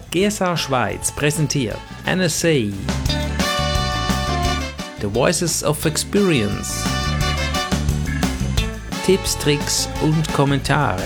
GSA Schweiz präsentiert NSA The Voices of Experience. Tipps, Tricks und Kommentare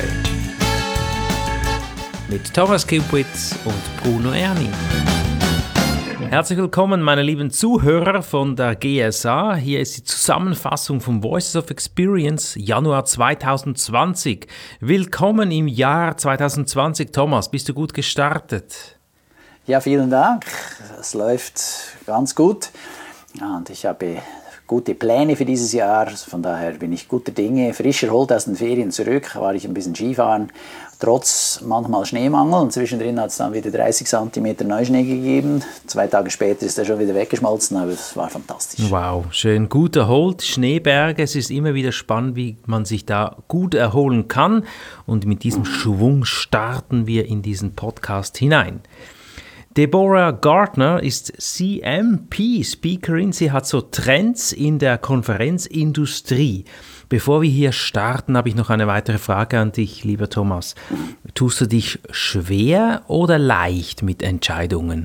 mit Thomas Kipwitz und Bruno Erni. Herzlich willkommen, meine lieben Zuhörer von der GSA. Hier ist die Zusammenfassung vom Voices of Experience Januar 2020. Willkommen im Jahr 2020. Thomas, bist du gut gestartet? Ja, vielen Dank. Es läuft ganz gut und ich habe gute Pläne für dieses Jahr. Von daher bin ich guter Dinge. Frisch erholt aus den Ferien zurück, war ich ein bisschen Skifahren. Trotz manchmal Schneemangel und zwischendrin hat es dann wieder 30 cm Neuschnee gegeben. 2 Tage später ist er schon wieder weggeschmolzen, aber es war fantastisch. Wow, schön gut erholt. Schneeberge, es ist immer wieder spannend, wie man sich da gut erholen kann. Und mit diesem Schwung starten wir in diesen Podcast hinein. Deborah Gardner ist CMP-Speakerin. Sie hat so Trends in der Konferenzindustrie. Bevor wir hier starten, habe ich noch eine weitere Frage an dich, lieber Thomas. Tust du dich schwer oder leicht mit Entscheidungen?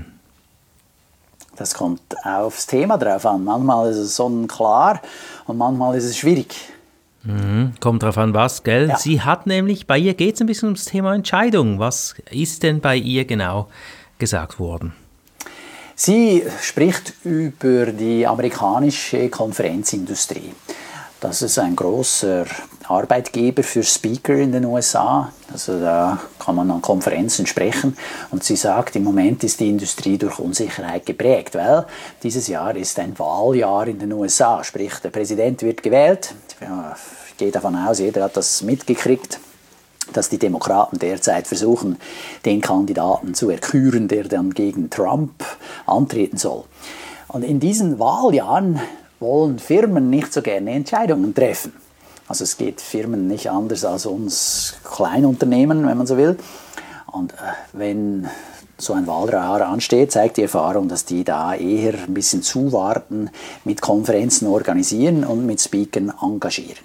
Das kommt aufs Thema drauf an. Manchmal ist es sonnenklar und manchmal ist es schwierig. Kommt drauf an, was, gell? Ja. Sie hat nämlich, bei ihr geht es ein bisschen ums Thema Entscheidung. Was ist denn bei ihr genau gesagt worden? Sie spricht über die amerikanische Konferenzindustrie. Das ist ein großer Arbeitgeber für Speaker in den USA. Also da kann man an Konferenzen sprechen. Und sie sagt, im Moment ist die Industrie durch Unsicherheit geprägt, weil dieses Jahr ist ein Wahljahr in den USA. Sprich, der Präsident wird gewählt. Ja, ich gehe davon aus, jeder hat das mitgekriegt, dass die Demokraten derzeit versuchen, den Kandidaten zu erküren, der dann gegen Trump antreten soll. Und in diesen Wahljahren wollen Firmen nicht so gerne Entscheidungen treffen. Also es geht Firmen nicht anders als uns Kleinunternehmen, wenn man so will. Und wenn so ein Wahljahr ansteht, zeigt die Erfahrung, dass die da eher ein bisschen zuwarten, mit Konferenzen organisieren und mit Speakern engagieren.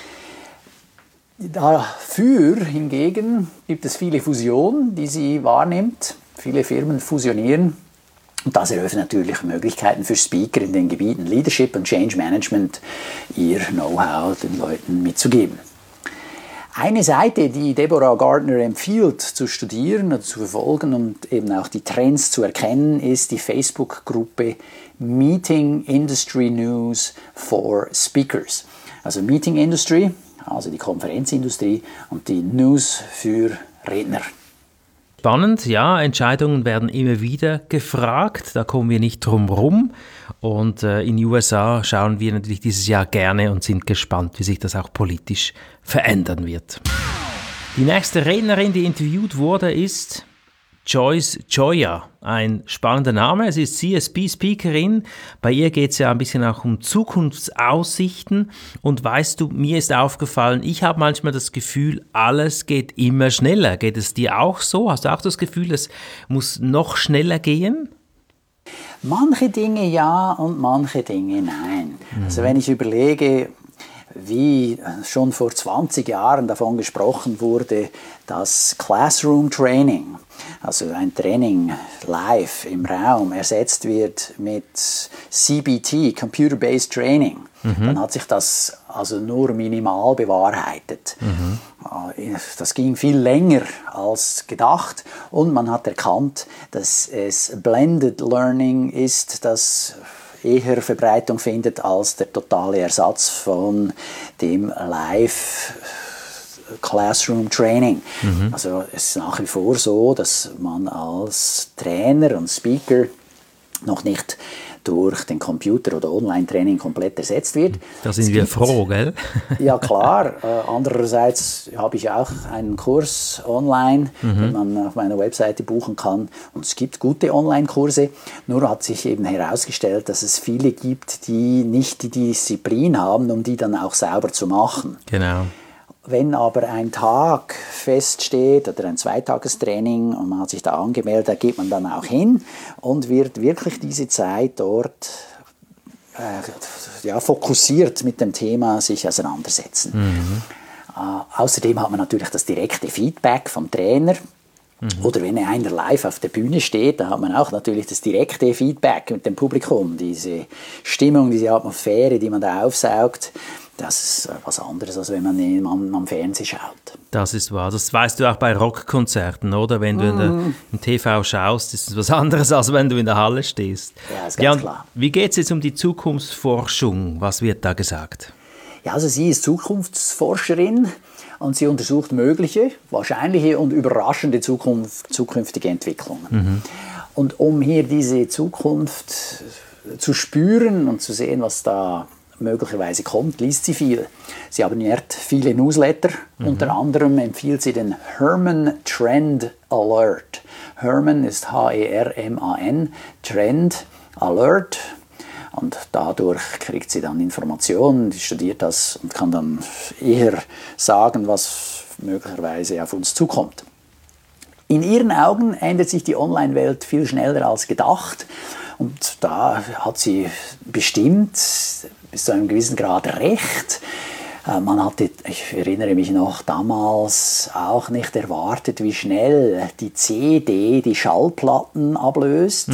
Dafür hingegen gibt es viele Fusionen, die sie wahrnimmt. Viele Firmen fusionieren. Und das eröffnet natürlich Möglichkeiten für Speaker in den Gebieten Leadership und Change Management, ihr Know-how den Leuten mitzugeben. Eine Seite, die Deborah Gardner empfiehlt zu studieren und zu verfolgen und eben auch die Trends zu erkennen, ist die Facebook-Gruppe Meeting Industry News for Speakers. Also Meeting Industry, also die Konferenzindustrie, und die News für Redner. Spannend, ja, Entscheidungen werden immer wieder gefragt, da kommen wir nicht drum rum. Und in den USA schauen wir natürlich dieses Jahr gerne und sind gespannt, wie sich das auch politisch verändern wird. Die nächste Rednerin, die interviewt wurde, ist Joyce Gioia. Ein spannender Name. Sie ist CSP-Speakerin. Bei ihr geht es ja ein bisschen auch um Zukunftsaussichten. Und weißt du, mir ist aufgefallen, ich habe manchmal das Gefühl, alles geht immer schneller. Geht es dir auch so? Hast du auch das Gefühl, es muss noch schneller gehen? Manche Dinge ja und manche Dinge nein. Also wenn ich überlege, wie schon vor 20 Jahren davon gesprochen wurde, dass Classroom Training, also ein Training live im Raum, ersetzt wird mit CBT, Computer-Based Training, dann hat sich das also nur minimal bewahrheitet. Das ging viel länger als gedacht und man hat erkannt, dass es Blended Learning ist, das eher Verbreitung findet als der totale Ersatz von dem Live Classroom Training. Also es ist nach wie vor so, dass man als Trainer und Speaker noch nicht durch den Computer oder Online-Training komplett ersetzt wird. Da sind wir froh, gell? Ja, klar. Andererseits habe ich auch einen Kurs online, den man auf meiner Webseite buchen kann. Und es gibt gute Online-Kurse. Nur hat sich eben herausgestellt, dass es viele gibt, die nicht die Disziplin haben, um die dann auch sauber zu machen. Genau. Wenn aber ein Tag feststeht oder ein Zweitagestraining und man hat sich da angemeldet, da geht man dann auch hin und wird wirklich diese Zeit dort fokussiert mit dem Thema sich auseinandersetzen. Außerdem hat man natürlich das direkte Feedback vom Trainer. Oder wenn einer live auf der Bühne steht, da hat man auch natürlich das direkte Feedback mit dem Publikum, diese Stimmung, diese Atmosphäre, die man da aufsaugt. Das ist was anderes, als wenn man am Fernsehen schaut. Das ist wahr. Das weißt du auch bei Rockkonzerten, oder? Wenn du im TV schaust, ist es was anderes, als wenn du in der Halle stehst. Ja, ist ganz klar. Wie geht es jetzt um die Zukunftsforschung? Was wird da gesagt? Ja, also sie ist Zukunftsforscherin und sie untersucht mögliche, wahrscheinliche und überraschende zukünftige Entwicklungen. Und um hier diese Zukunft zu spüren und zu sehen, was da möglicherweise kommt, liest sie viel. Sie abonniert viele Newsletter. Unter anderem empfiehlt sie den Herman Trend Alert. Herman ist Herman, Trend Alert. Und dadurch kriegt sie dann Informationen, die studiert das und kann dann eher sagen, was möglicherweise auf uns zukommt. In ihren Augen ändert sich die Online-Welt viel schneller als gedacht. Und da hat sie bestimmt bis zu einem gewissen Grad recht. Man hatte, ich erinnere mich noch, damals auch nicht erwartet, wie schnell die CD die Schallplatten ablöst.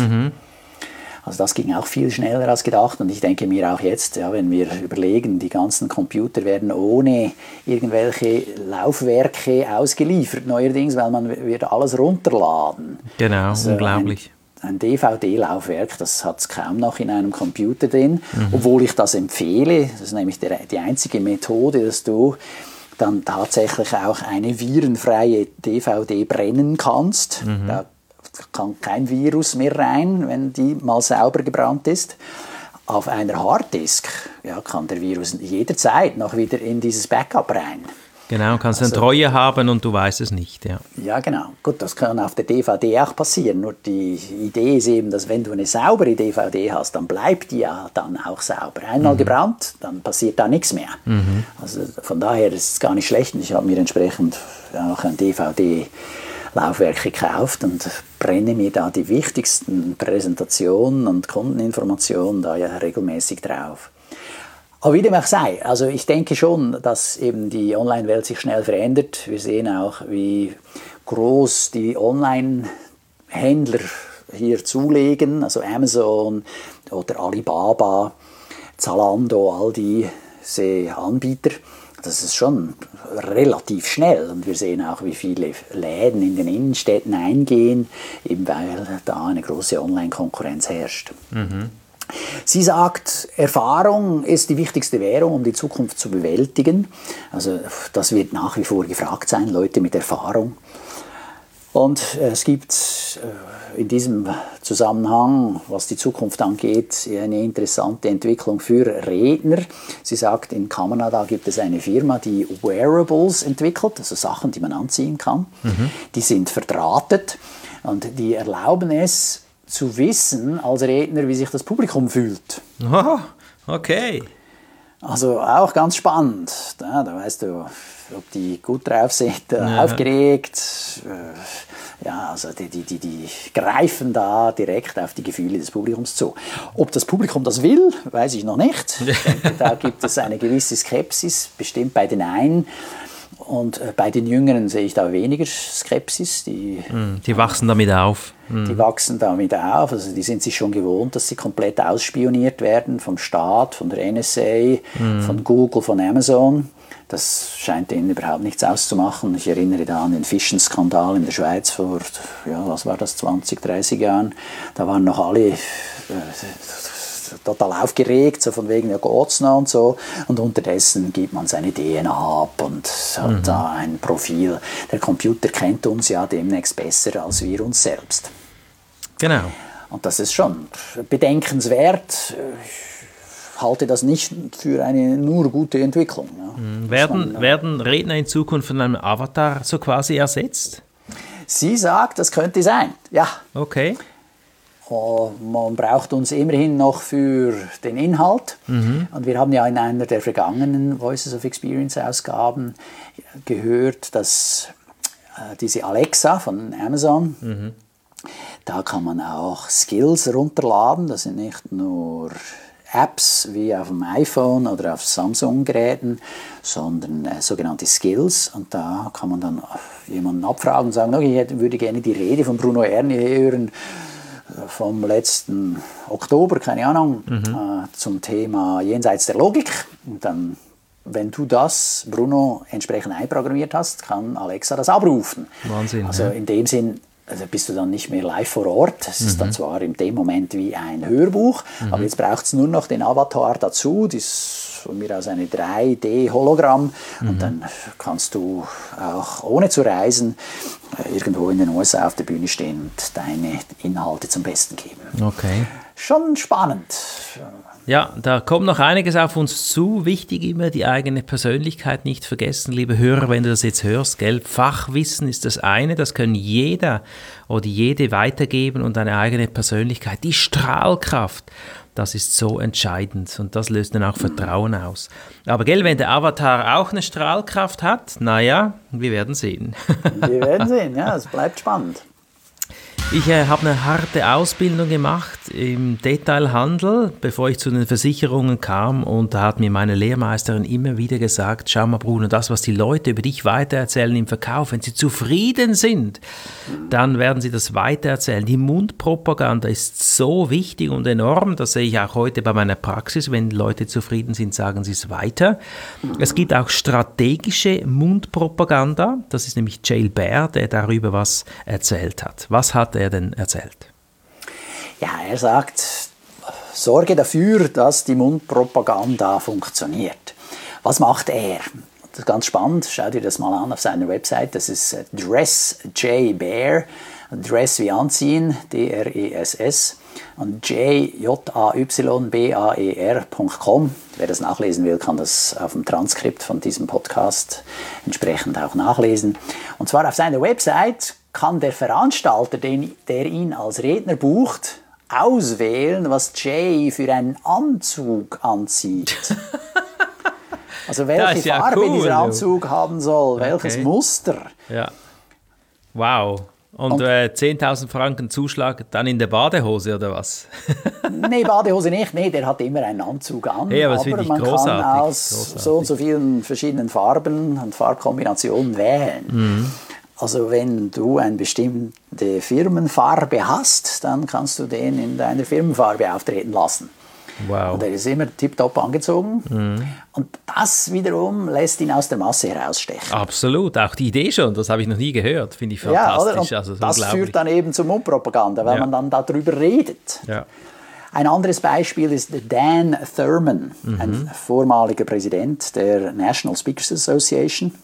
Also das ging auch viel schneller als gedacht und ich denke mir auch jetzt, ja, wenn wir überlegen, die ganzen Computer werden ohne irgendwelche Laufwerke ausgeliefert neuerdings, weil man wird alles runterladen. Genau, also unglaublich. Ein DVD-Laufwerk, das hat es kaum noch in einem Computer drin, obwohl ich das empfehle. Das ist nämlich die einzige Methode, dass du dann tatsächlich auch eine virenfreie DVD brennen kannst. Da kann kein Virus mehr rein, wenn die mal sauber gebrannt ist. Auf einer Harddisk kann der Virus jederzeit noch wieder in dieses Backup rein. Genau, kannst eine Treue haben und du weißt es nicht. Ja, genau. Gut, das kann auf der DVD auch passieren. Nur die Idee ist eben, dass wenn du eine saubere DVD hast, dann bleibt die ja dann auch sauber. Einmal gebrannt, dann passiert da nichts mehr. Also von daher ist es gar nicht schlecht. Und ich habe mir entsprechend auch ein DVD-Laufwerk gekauft und brenne mir da die wichtigsten Präsentationen und Kundeninformationen da ja regelmäßig drauf. Aber wie dem auch sei, also ich denke schon, dass eben die Online-Welt sich schnell verändert. Wir sehen auch, wie groß die Online-Händler hier zulegen, also Amazon oder Alibaba, Zalando, all diese Anbieter. Das ist schon relativ schnell und wir sehen auch, wie viele Läden in den Innenstädten eingehen, eben weil da eine große Online-Konkurrenz herrscht. Sie sagt, Erfahrung ist die wichtigste Währung, um die Zukunft zu bewältigen. Also das wird nach wie vor gefragt sein, Leute mit Erfahrung. Und es gibt in diesem Zusammenhang, was die Zukunft angeht, eine interessante Entwicklung für Redner. Sie sagt, in Kanada gibt es eine Firma, die Wearables entwickelt, also Sachen, die man anziehen kann. Die sind verdrahtet und die erlauben es, zu wissen als Redner, wie sich das Publikum fühlt. Oh, okay. Also auch ganz spannend. Da weißt du, ob die gut drauf sind, aufgeregt. Also die greifen da direkt auf die Gefühle des Publikums zu. Ob das Publikum das will, weiß ich noch nicht. Ich denke, da gibt es eine gewisse Skepsis, bestimmt bei den einen. Und bei den Jüngeren sehe ich da weniger Skepsis. Die wachsen damit auf. Die wachsen damit auf. Also die sind sich schon gewohnt, dass sie komplett ausspioniert werden vom Staat, von der NSA, von Google, von Amazon. Das scheint ihnen überhaupt nichts auszumachen. Ich erinnere da an den Fischenskandal in der Schweiz vor, was war das, 20, 30 Jahren. Da waren noch alle total aufgeregt, so von wegen, ja geht's noch und so. Und unterdessen gibt man seine DNA ab und hat da ein Profil. Der Computer kennt uns ja demnächst besser als wir uns selbst. Genau. Und das ist schon bedenkenswert. Ich halte das nicht für eine nur gute Entwicklung. Ja. Werden Redner in Zukunft von einem Avatar so quasi ersetzt? Sie sagt, das könnte sein, ja. Okay. Man braucht uns immerhin noch für den Inhalt. Und wir haben ja in einer der vergangenen Voices of Experience Ausgaben gehört, dass diese Alexa von Amazon, da kann man auch Skills runterladen. Das sind nicht nur Apps wie auf dem iPhone oder auf Samsung-Geräten, sondern sogenannte Skills. Und da kann man dann jemanden abfragen und sagen, okay, ich würde gerne die Rede von Bruno Erni hören vom letzten Oktober, keine Ahnung, zum Thema Jenseits der Logik. Und dann, wenn du das, Bruno, entsprechend einprogrammiert hast, kann Alexa das abrufen. Wahnsinn. Also in dem Sinn, also bist du dann nicht mehr live vor Ort. Es ist dann zwar in dem Moment wie ein Hörbuch, aber jetzt braucht es nur noch den Avatar dazu, das von mir aus eine 3D-Hologramm, und dann kannst du auch ohne zu reisen irgendwo in den USA auf der Bühne stehen und deine Inhalte zum Besten geben. Okay. Schon spannend. Ja, da kommt noch einiges auf uns zu. Wichtig immer, die eigene Persönlichkeit nicht vergessen, liebe Hörer, wenn du das jetzt hörst, gell? Fachwissen ist das eine, das können jeder oder jede weitergeben, und eine eigene Persönlichkeit, die Strahlkraft, das ist so entscheidend, und das löst dann auch Vertrauen aus. Aber gell, wenn der Avatar auch eine Strahlkraft hat, naja, wir werden sehen. Wir werden sehen, ja, es bleibt spannend. Ich habe eine harte Ausbildung gemacht im Detailhandel, bevor ich zu den Versicherungen kam, und da hat mir meine Lehrmeisterin immer wieder gesagt, schau mal Bruno, das, was die Leute über dich weitererzählen im Verkauf, wenn sie zufrieden sind, dann werden sie das weitererzählen. Die Mundpropaganda ist so wichtig und enorm, das sehe ich auch heute bei meiner Praxis, wenn Leute zufrieden sind, sagen sie es weiter. Es gibt auch strategische Mundpropaganda, das ist nämlich Jay Baer, der darüber was erzählt hat. Was hat er denn erzählt? Ja, er sagt, sorge dafür, dass die Mundpropaganda funktioniert. Was macht er? Das ist ganz spannend, schau dir das mal an auf seiner Website, das ist Dress Jay Baer, Dress wie anziehen, D-R-E-S-S, und JAYBAER.com. Wer das nachlesen will, kann das auf dem Transkript von diesem Podcast entsprechend auch nachlesen. Und zwar auf seiner Website kann der Veranstalter, der ihn als Redner bucht, auswählen, was Jay für einen Anzug anzieht. Also welche Farbe cool, dieser Anzug haben soll, welches Muster. Ja. Wow. Und 10.000 Franken Zuschlag dann in der Badehose oder was? Nee, Badehose nicht. Nee, der hat immer einen Anzug an. Hey, aber man kann aus so und so vielen verschiedenen Farben und Farbkombinationen wählen. Also wenn du eine bestimmte Firmenfarbe hast, dann kannst du den in deiner Firmenfarbe auftreten lassen. Wow. Und er ist immer tiptop angezogen. Und das wiederum lässt ihn aus der Masse herausstechen. Absolut, auch die Idee schon, das habe ich noch nie gehört, finde ich fantastisch. Ja, also das führt dann eben zur Mundpropaganda, weil man dann darüber redet. Ja. Ein anderes Beispiel ist Dan Thurman, ein vormaliger Präsident der National Speakers Association.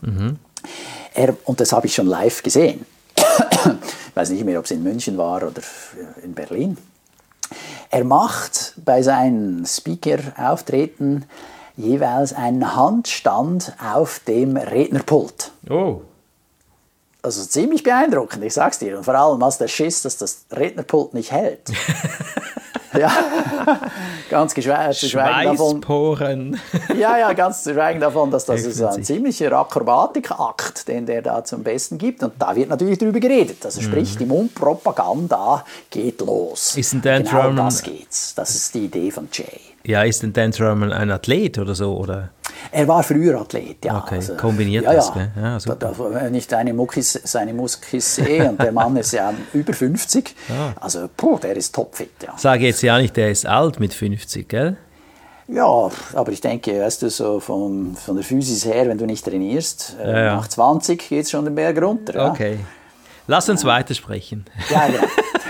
Und das habe ich schon live gesehen. Ich weiß nicht mehr, ob es in München war oder in Berlin. Er macht bei seinen Speaker-Auftreten jeweils einen Handstand auf dem Rednerpult. Oh. Also ziemlich beeindruckend, ich sag's dir. Und vor allem hast du Schiss, dass das Rednerpult nicht hält. Ja, ganz zu schweigen davon. Ja, ganz zu schweigen davon, dass das ist ein ziemlicher Akrobatikakt, den der da zum Besten gibt. Und da wird natürlich drüber geredet. Also sprich, die Mundpropaganda geht los. Ist ein Dan genau Thurman, das geht's. Das ist die Idee von Jay. Ja, ist denn Dan Thurman ein Athlet oder so? Oder? Er war früher Athlet, ja. Okay, also, kombiniert das, gell? Ja, wenn ich seine Muckis sehe, und der Mann ist ja über 50, also der ist topfit. Ja. Sage jetzt ja nicht, der ist alt mit 50, gell? Ja, aber ich denke, weißt du, so von der Physis her, wenn du nicht trainierst, nach 20 geht es schon den Berg runter. Ja? Okay, lass uns weitersprechen. Ja, genau.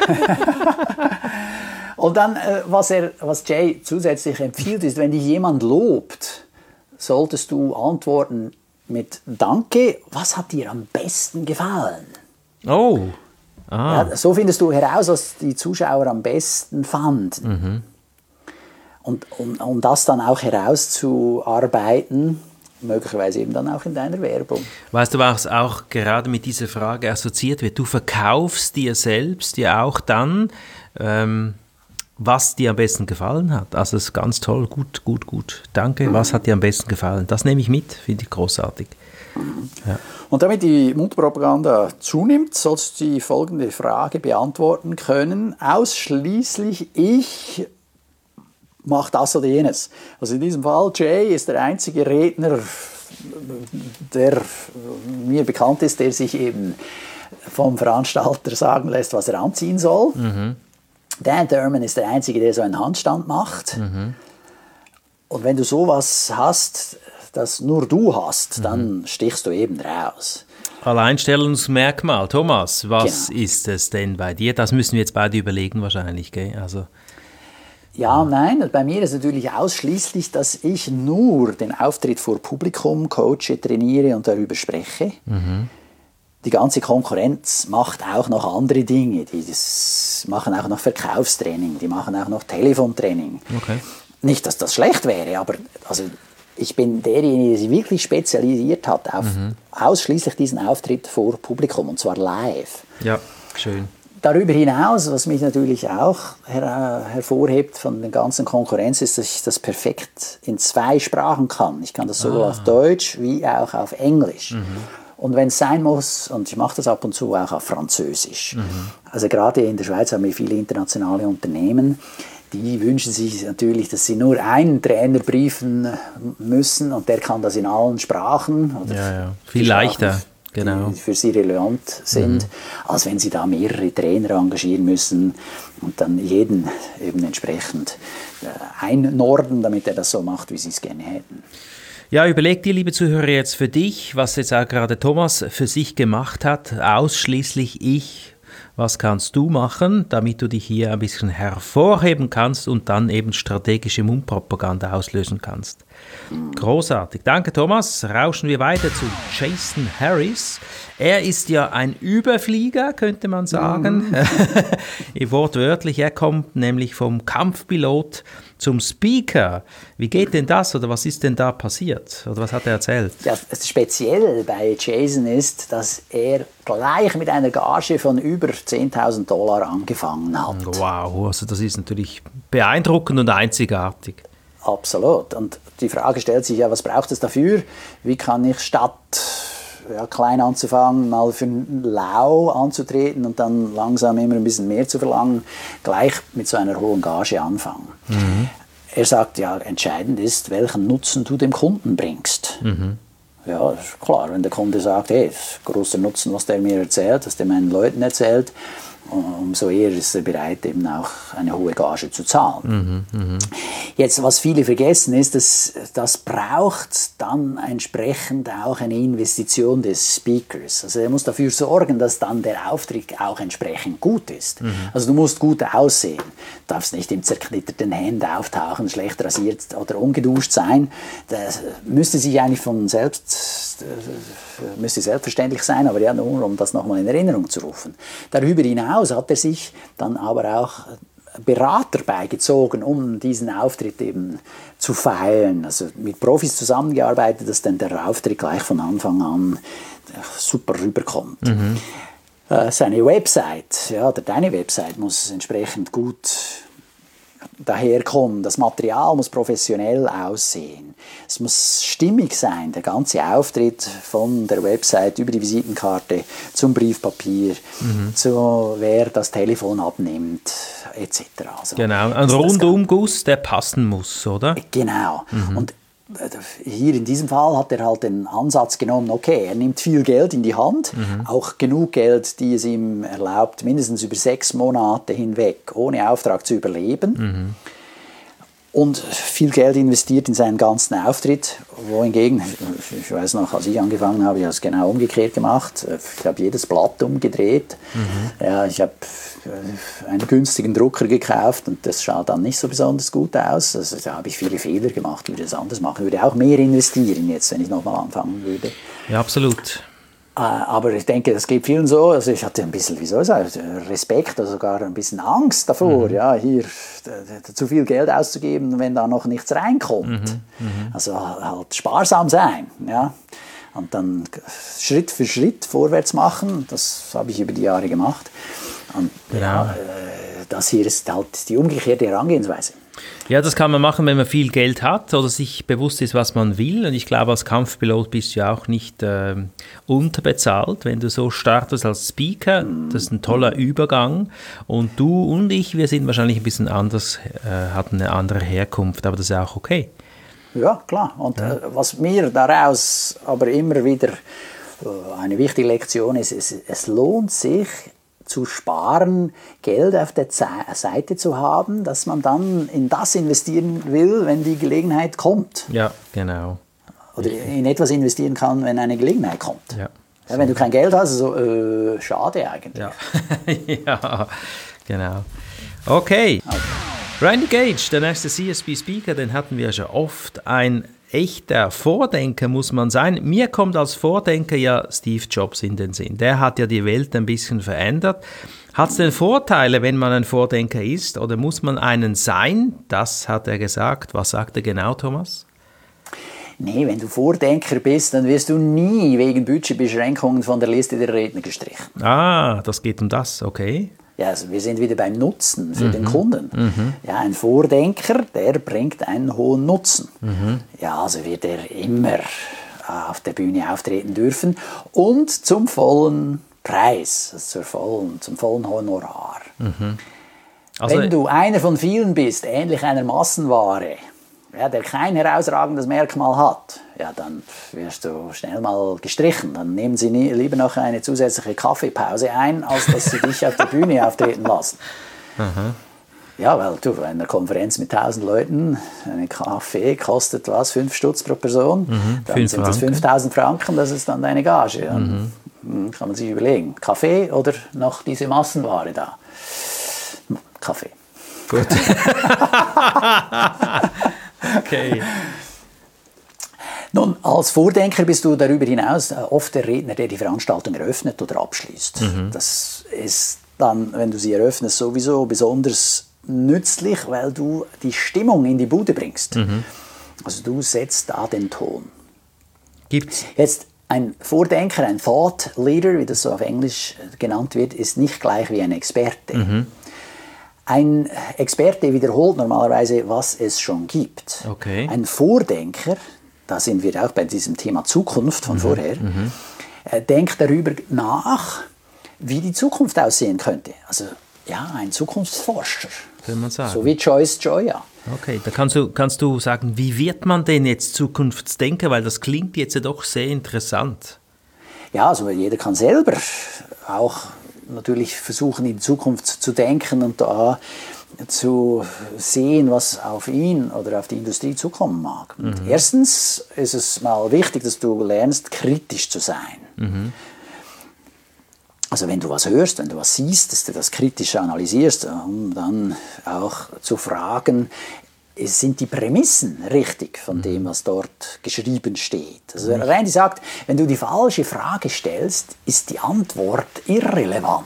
Und dann, was Jay zusätzlich empfiehlt, ist, wenn dich jemand lobt, solltest du antworten mit Danke, was hat dir am besten gefallen? Oh. Ja, so findest du heraus, was die Zuschauer am besten fanden. Und um das dann auch herauszuarbeiten, möglicherweise eben dann auch in deiner Werbung. Weißt du, was auch gerade mit dieser Frage assoziiert wird? Du verkaufst dir selbst ja auch dann, was dir am besten gefallen hat. Also das ist ganz toll, gut. Danke, was hat dir am besten gefallen? Das nehme ich mit, finde ich großartig. Ja. Und damit die Mundpropaganda zunimmt, sollst du die folgende Frage beantworten können. Ausschließlich ich mach das oder jenes. Also in diesem Fall, Jay ist der einzige Redner, der mir bekannt ist, der sich eben vom Veranstalter sagen lässt, was er anziehen soll. Dan Thurman ist der Einzige, der so einen Handstand macht. Und wenn du sowas hast, das nur du hast, dann stichst du eben raus. Alleinstellungsmerkmal. Thomas, was ist es denn bei dir? Das müssen wir jetzt beide überlegen wahrscheinlich, gell? Also ja, nein, bei mir ist natürlich ausschließlich, dass ich nur den Auftritt vor Publikum coache, trainiere und darüber spreche. Die ganze Konkurrenz macht auch noch andere Dinge. Die machen auch noch Verkaufstraining, die machen auch noch Telefontraining. Okay. Nicht, dass das schlecht wäre, aber also ich bin derjenige, der sich wirklich spezialisiert hat auf ausschließlich diesen Auftritt vor Publikum, und zwar live. Ja, schön. Darüber hinaus, was mich natürlich auch hervorhebt von der ganzen Konkurrenz, ist, dass ich das perfekt in 2 Sprachen kann. Ich kann das sowohl auf Deutsch wie auch auf Englisch. Und wenn es sein muss, und ich mache das ab und zu auch auf Französisch. Also gerade in der Schweiz haben wir viele internationale Unternehmen, die wünschen sich natürlich, dass sie nur einen Trainer briefen müssen und der kann das in allen Sprachen. Oder ja. Viel leichter. Genau. Die für sie relevant sind, als wenn sie da mehrere Trainer engagieren müssen und dann jeden eben entsprechend einnorden, damit er das so macht, wie sie es gerne hätten. Ja, überleg dir, liebe Zuhörer, jetzt für dich, was jetzt auch gerade Thomas für sich gemacht hat, ausschließlich ich. Was kannst du machen, damit du dich hier ein bisschen hervorheben kannst und dann eben strategische Mundpropaganda auslösen kannst? Großartig. Danke, Thomas. Rauschen wir weiter zu Jason Harris. Er ist ja ein Überflieger, könnte man sagen. Wortwörtlich, er kommt nämlich vom Kampfpilot zum Speaker. Wie geht denn das oder was ist denn da passiert? Oder was hat er erzählt? Ja, das Spezielle bei Jason ist, dass er gleich mit einer Gage von über $10.000 angefangen hat. Wow, also das ist natürlich beeindruckend und einzigartig. Absolut. Und die Frage stellt sich ja, was braucht es dafür? Wie kann ich statt klein anzufangen, mal für ein Lau anzutreten und dann langsam immer ein bisschen mehr zu verlangen, gleich mit so einer hohen Gage anfangen? Er sagt, ja, entscheidend ist, welchen Nutzen du dem Kunden bringst. Ja, ist klar, wenn der Kunde sagt, hey, das ist großer Nutzen, was der mir erzählt, was der meinen Leuten erzählt, umso eher ist er bereit, eben auch eine hohe Gage zu zahlen. Jetzt, was viele vergessen, ist, dass das braucht dann entsprechend auch eine Investition des Speakers. Also er muss dafür sorgen, dass dann der Auftritt auch entsprechend gut ist. Also du musst gut aussehen. Du darfst nicht im zerknitterten Hemd auftauchen, schlecht rasiert oder ungeduscht sein. Das müsste sich eigentlich müsste selbstverständlich sein, aber ja, nur um das nochmal in Erinnerung zu rufen. Darüber hinaus hat er sich dann aber auch Berater beigezogen, um diesen Auftritt eben zu feilen. Also mit Profis zusammengearbeitet, dass dann der Auftritt gleich von Anfang an super rüberkommt. Seine Website, ja, oder deine Website muss entsprechend gut daherkommen. Das Material muss professionell aussehen. Es muss stimmig sein, der ganze Auftritt von der Website über die Visitenkarte zum Briefpapier, zu wer das Telefon abnimmt, etc. Also, genau, ein Rundumguss, der passen muss, oder? Genau. Und hier in diesem Fall hat er halt den Ansatz genommen, okay, er nimmt viel Geld in die Hand, auch genug Geld, die es ihm erlaubt, mindestens über 6 Monate hinweg ohne Auftrag zu überleben. Und viel Geld investiert in seinen ganzen Auftritt, wohingegen, ich weiß noch, als ich angefangen habe, ich habe es genau umgekehrt gemacht. Ich habe jedes Blatt umgedreht. Ja, ich habe einen günstigen Drucker gekauft und das schaut dann nicht so besonders gut aus. Also, da habe ich viele Fehler gemacht, würde es anders machen. Ich würde auch mehr investieren jetzt, wenn ich nochmal anfangen würde. Ja, absolut. Aber ich denke, das geht vielen so. Also ich hatte ein bisschen, wie soll ich sagen, Respekt oder sogar ein bisschen Angst davor, ja, hier zu viel Geld auszugeben, wenn da noch nichts reinkommt. Also halt sparsam sein, ja. Und dann Schritt für Schritt vorwärts machen. Das habe ich über die Jahre gemacht. Und ja, das hier ist halt die umgekehrte Herangehensweise. Ja, das kann man machen, wenn man viel Geld hat oder sich bewusst ist, was man will. Und ich glaube, als Kampfpilot bist du ja auch nicht unterbezahlt, wenn du so startest als Speaker. Das ist ein toller Übergang. Und du und ich, wir sind wahrscheinlich ein bisschen anders, hatten eine andere Herkunft, aber das ist ja auch okay. Ja, klar. Und was mir daraus aber immer wieder eine wichtige Lektion ist, es lohnt sich, zu sparen, Geld auf der Seite zu haben, dass man dann in das investieren will, wenn die Gelegenheit kommt. Ja, genau. Oder in etwas investieren kann, wenn eine Gelegenheit kommt. Ja. Ja, wenn du kein Geld hast, so schade eigentlich. Ja, ja, genau. Okay. Randy Gage, der nächste CSB-Speaker, den hatten wir schon oft. Ein echter Vordenker muss man sein. Mir kommt als Vordenker ja Steve Jobs in den Sinn. Der hat ja die Welt ein bisschen verändert. Hat es denn Vorteile, wenn man ein Vordenker ist, oder muss man einen sein? Das hat er gesagt. Was sagt er genau, Thomas? Nee, wenn du Vordenker bist, dann wirst du nie wegen Budgetbeschränkungen von der Liste der Redner gestrichen. Ah, das geht um das, okay. Ja, also wir sind wieder beim Nutzen für den Kunden. Ja, ein Vordenker, der bringt einen hohen Nutzen. Ja, also wird er immer auf der Bühne auftreten dürfen und zum vollen Preis, also zum vollen Honorar. Also, wenn du einer von vielen bist, ähnlich einer Massenware, ja, der kein herausragendes Merkmal hat, ja, dann wirst du schnell mal gestrichen. Dann nehmen sie lieber noch eine zusätzliche Kaffeepause ein, als dass sie dich auf der Bühne auftreten lassen. Ja, weil du, bei einer Konferenz mit 1000 Leuten, ein Kaffee kostet was? 5 Stutz pro Person? Dann sind das 5000 Franken, das ist dann deine Gage. Dann kann man sich überlegen, Kaffee oder noch diese Massenware da? Kaffee. gut. Okay. Nun, als Vordenker bist du darüber hinaus oft der Redner, der die Veranstaltung eröffnet oder abschließt. Das ist dann, wenn du sie eröffnest, sowieso besonders nützlich, weil du die Stimmung in die Bude bringst. Also du setzt da den Ton. Gibt's? Jetzt, ein Vordenker, ein Thought Leader, wie das so auf Englisch genannt wird, ist nicht gleich wie ein Experte. Ein Experte wiederholt normalerweise, was es schon gibt. Okay. Ein Vordenker, da sind wir auch bei diesem Thema Zukunft von vorher, denkt darüber nach, wie die Zukunft aussehen könnte. Also ja, ein Zukunftsforscher. Kann man sagen. So wie Joyce Joya. Okay, da kannst du sagen, wie wird man denn jetzt Zukunftsdenker? Weil das klingt jetzt ja doch sehr interessant. Ja, also jeder kann selber auch natürlich versuchen, in Zukunft zu denken und da zu sehen, was auf ihn oder auf die Industrie zukommen mag. Und erstens ist es mal wichtig, dass du lernst, kritisch zu sein. Also wenn du was hörst, wenn du was siehst, dass du das kritisch analysierst, um dann auch zu fragen, sind die Prämissen richtig von dem, was dort geschrieben steht. Also Randy sagt, wenn du die falsche Frage stellst, ist die Antwort irrelevant.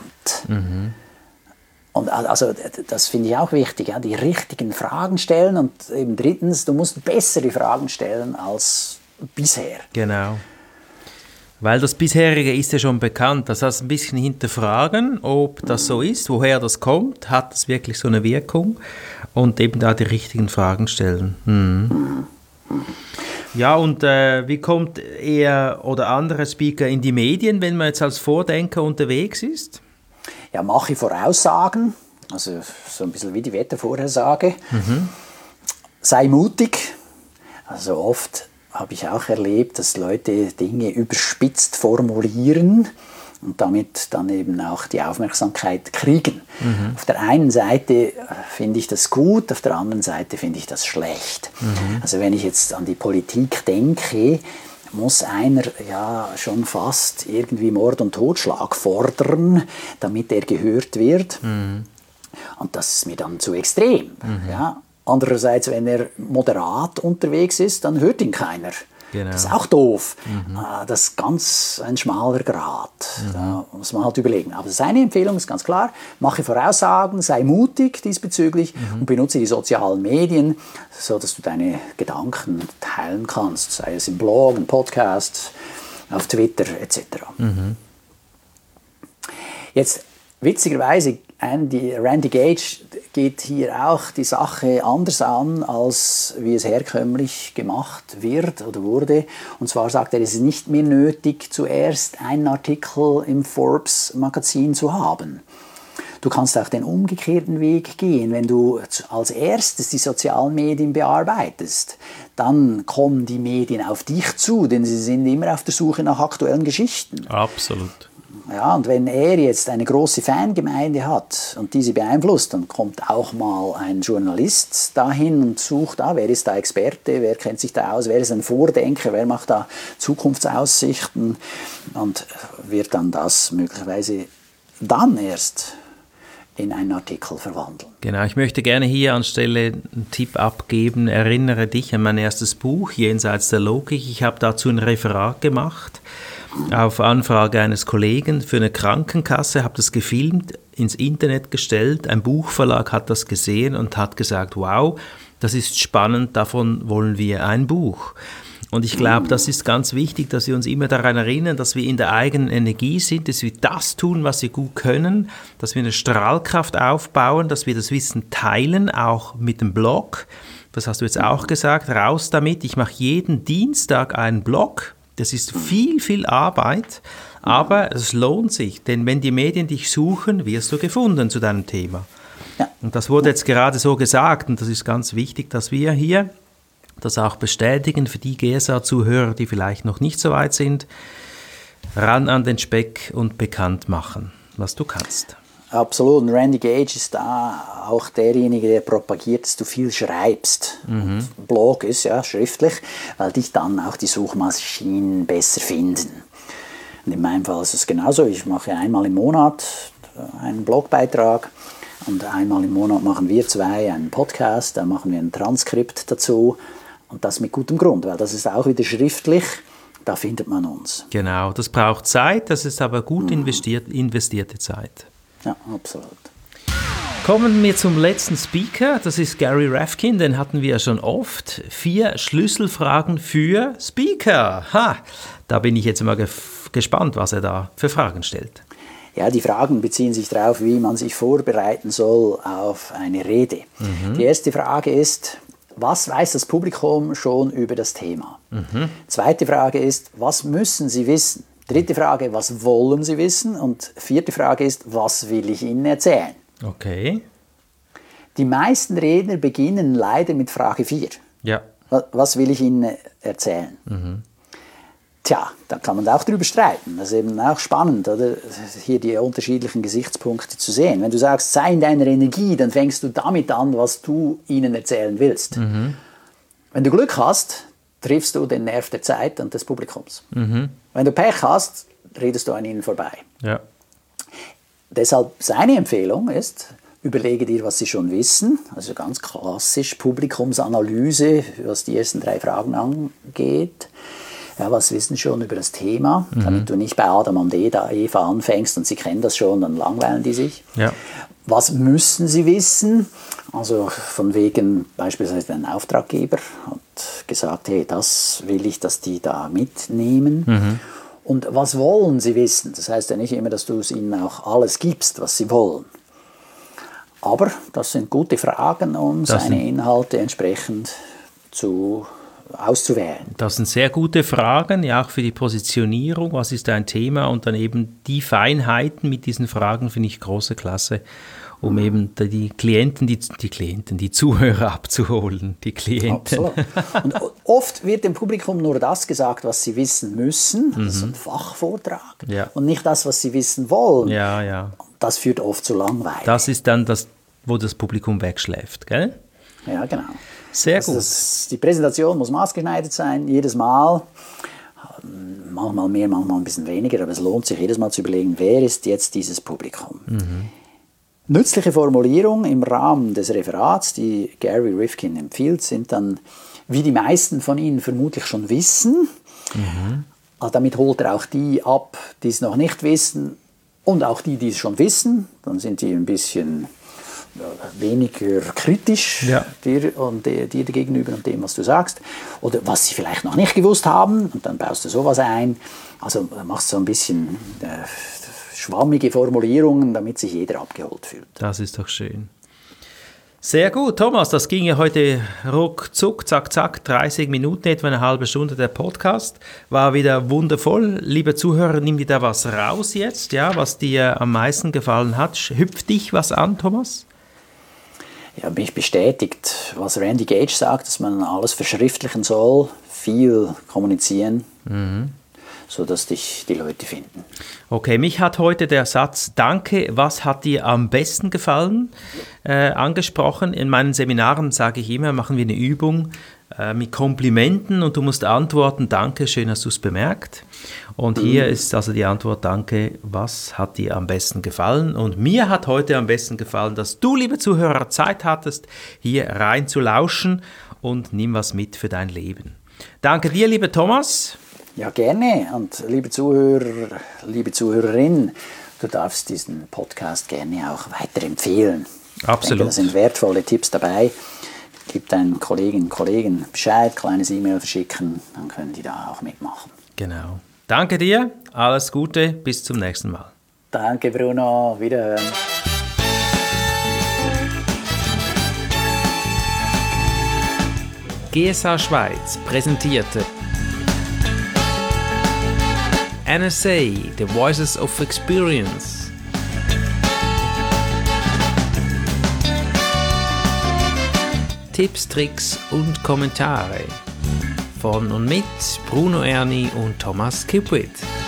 Und also das finde ich auch wichtig, ja, die richtigen Fragen stellen und eben drittens, du musst bessere Fragen stellen als bisher. Genau. Weil das bisherige ist ja schon bekannt. Das heißt, ein bisschen hinterfragen, ob das so ist, woher das kommt, hat es wirklich so eine Wirkung und eben da die richtigen Fragen stellen. Ja, und wie kommt er oder andere Speaker in die Medien, wenn man jetzt als Vordenker unterwegs ist? Ja, mache Voraussagen, also so ein bisschen wie die Wettervorhersage. Sei mutig. Also oft habe ich auch erlebt, dass Leute Dinge überspitzt formulieren und damit dann eben auch die Aufmerksamkeit kriegen. Auf der einen Seite finde ich das gut, auf der anderen Seite finde ich das schlecht. Also wenn ich jetzt an die Politik denke, muss einer ja schon fast irgendwie Mord und Totschlag fordern, damit er gehört wird. Und das ist mir dann zu extrem. Ja. Andererseits, wenn er moderat unterwegs ist, dann hört ihn keiner. Genau. Das ist auch doof. Das ist ganz ein schmaler Grat. Da muss man halt überlegen. Aber seine Empfehlung ist ganz klar, mache Voraussagen, sei mutig diesbezüglich und benutze die sozialen Medien, sodass du deine Gedanken teilen kannst, sei es im Blog, im Podcast, auf Twitter etc. Jetzt, witzigerweise, Randy Gage geht hier auch die Sache anders an, als wie es herkömmlich gemacht wird oder wurde. Und zwar sagt er, es ist nicht mehr nötig, zuerst einen Artikel im Forbes-Magazin zu haben. Du kannst auch den umgekehrten Weg gehen. Wenn du als erstes die sozialen Medien bearbeitest, dann kommen die Medien auf dich zu, denn sie sind immer auf der Suche nach aktuellen Geschichten. Absolut. Ja, und wenn er jetzt eine große Fangemeinde hat und diese beeinflusst, dann kommt auch mal ein Journalist dahin und sucht, wer ist da Experte, wer kennt sich da aus, wer ist ein Vordenker, wer macht da Zukunftsaussichten und wird dann das möglicherweise dann erst in einen Artikel verwandeln. Genau, ich möchte gerne hier anstelle einen Tipp abgeben. Erinnere dich an mein erstes Buch, Jenseits der Logik. Ich habe dazu ein Referat gemacht, auf Anfrage eines Kollegen für eine Krankenkasse, habe das gefilmt, ins Internet gestellt. Ein Buchverlag hat das gesehen und hat gesagt, wow, das ist spannend, davon wollen wir ein Buch. Und ich glaube, das ist ganz wichtig, dass wir uns immer daran erinnern, dass wir in der eigenen Energie sind, dass wir das tun, was wir gut können, dass wir eine Strahlkraft aufbauen, dass wir das Wissen teilen, auch mit dem Blog. Das hast du jetzt auch gesagt, raus damit. Ich mache jeden Dienstag einen Blog. Das ist viel, viel Arbeit, aber es lohnt sich, denn wenn die Medien dich suchen, wirst du gefunden zu deinem Thema. Ja. Und das wurde jetzt gerade so gesagt und das ist ganz wichtig, dass wir hier das auch bestätigen für die GSA-Zuhörer, die vielleicht noch nicht so weit sind. Ran an den Speck und bekannt machen, was du kannst. Absolut. Und Randy Gage ist da auch derjenige, der propagiert, dass du viel schreibst. Und Blog ist ja schriftlich, weil dich dann auch die Suchmaschinen besser finden. Und in meinem Fall ist es genauso. Ich mache einmal im Monat einen Blogbeitrag und einmal im Monat machen wir zwei einen Podcast, da machen wir ein Transkript dazu. Und das mit gutem Grund, weil das ist auch wieder schriftlich, da findet man uns. Genau, das braucht Zeit, das ist aber gut investierte Zeit. Ja, absolut. Kommen wir zum letzten Speaker, das ist Gary Rafkin, den hatten wir ja schon oft. 4 Schlüsselfragen für Speaker. Da bin ich jetzt mal gespannt, was er da für Fragen stellt. Ja, die Fragen beziehen sich darauf, wie man sich vorbereiten soll auf eine Rede. Die erste Frage ist, was weiß das Publikum schon über das Thema? Zweite Frage ist, was müssen Sie wissen? Dritte Frage, was wollen Sie wissen? Und vierte Frage ist, was will ich Ihnen erzählen? Okay. Die meisten Redner beginnen leider mit Frage 4. Ja. Was will ich Ihnen erzählen? Tja, da kann man auch drüber streiten. Das ist eben auch spannend, oder? Hier die unterschiedlichen Gesichtspunkte zu sehen. Wenn du sagst, sei in deiner Energie, dann fängst du damit an, was du ihnen erzählen willst. Wenn du Glück hast, triffst du den Nerv der Zeit und des Publikums. Wenn du Pech hast, redest du an ihnen vorbei. Ja. Deshalb seine Empfehlung ist, überlege dir, was sie schon wissen. Also ganz klassisch Publikumsanalyse, was die ersten 3 Fragen angeht. Ja, was wissen schon über das Thema, damit du nicht bei Adam und Eva anfängst und sie kennen das schon, dann langweilen die sich. Ja. Was müssen sie wissen? Also von wegen beispielsweise ein Auftraggeber hat gesagt, hey, das will ich, dass die da mitnehmen. Und was wollen sie wissen? Das heißt ja nicht immer, dass du es ihnen auch alles gibst, was sie wollen. Aber das sind gute Fragen, um seine Inhalte entsprechend auszuwählen. Das sind sehr gute Fragen, ja auch für die Positionierung, was ist ein Thema und dann eben die Feinheiten mit diesen Fragen finde ich große Klasse, um eben die Zuhörer abzuholen, die Klienten. Absolut. Und oft wird dem Publikum nur das gesagt, was sie wissen müssen, das ist ein Fachvortrag, und nicht das, was sie wissen wollen. Ja, ja. Das führt oft zu Langweile. Das ist dann das, wo das Publikum wegschläft, gell? Ja, genau. Sehr gut. Die Präsentation muss maßgeschneidert sein, jedes Mal. Manchmal mehr, manchmal ein bisschen weniger, aber es lohnt sich jedes Mal zu überlegen, wer ist jetzt dieses Publikum. Nützliche Formulierungen im Rahmen des Referats, die Gary Rifkin empfiehlt, sind dann, wie die meisten von Ihnen vermutlich schon wissen. Also damit holt er auch die ab, die es noch nicht wissen, und auch die es schon wissen. Dann sind die ein bisschen weniger kritisch dir gegenüber und dem, was du sagst. Oder was sie vielleicht noch nicht gewusst haben, und dann baust du sowas ein. Also machst so ein bisschen schwammige Formulierungen, damit sich jeder abgeholt fühlt. Das ist doch schön. Sehr gut, Thomas, das ging ja heute ruckzuck, zack, zack, 30 Minuten, etwa eine halbe Stunde der Podcast. War wieder wundervoll. Liebe Zuhörer, nimm dir da was raus jetzt, ja, was dir am meisten gefallen hat. Hüpft dich was an, Thomas? Ja, mich bestätigt, was Randy Gage sagt, dass man alles verschriftlichen soll, viel kommunizieren, sodass dich die Leute finden. Okay, mich hat heute der Satz "Danke, was hat dir am besten gefallen?" angesprochen. In meinen Seminaren sage ich immer, machen wir eine Übung mit Komplimenten und du musst antworten, danke, schön hast du es bemerkt. Und hier ist also die Antwort, danke, was hat dir am besten gefallen? Und mir hat heute am besten gefallen, dass du, liebe Zuhörer, Zeit hattest, hier rein zu lauschen und nimm was mit für dein Leben. Danke dir, lieber Thomas. Ja, gerne. Und liebe Zuhörer, liebe Zuhörerin, du darfst diesen Podcast gerne auch weiterempfehlen. Absolut. Ich denke, da sind wertvolle Tipps dabei. Gib deinen Kolleginnen und Kollegen Bescheid, kleines E-Mail verschicken, dann können die da auch mitmachen. Genau. Danke dir, alles Gute, bis zum nächsten Mal. Danke, Bruno. Wiederhören. GSA Schweiz präsentierte NSA, The Voices of Experience. Tipps, Tricks und Kommentare von und mit Bruno Erni und Thomas Kipwith.